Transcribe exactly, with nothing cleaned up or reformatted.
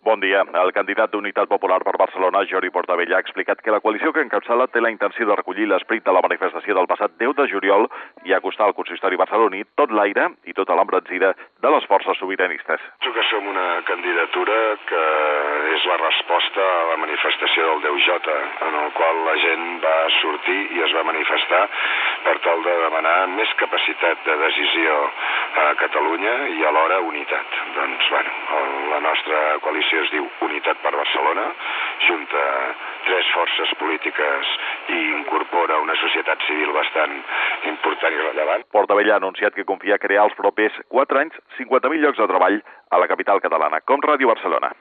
Bon dia. El candidat d'Unitat Popular per Barcelona, Jordi Portabella, ha explicat que la coalició que encapçala té la intenció de recollir l'esperit de la manifestació del passat deu de juliol i acostar al consistori barceloní tot l'aire i tota l'embranzida de les forces sobiranistes. Penso que som una candidatura que és la resposta a la manifestació del deu J, en el qual la gent va sortir i es va manifestar per tal de demanar més capacitat de decisió a Catalunya i alhora unitat. Doncs, bueno, la nostra coalició es diu Unitat per Barcelona, junta tres forces polítiques i incorpora una societat civil bastant important i rellevant. Portabella ha anunciat que confia crear els propers quatre anys cinquanta mil llocs de treball a la capital catalana, com Ràdio Barcelona.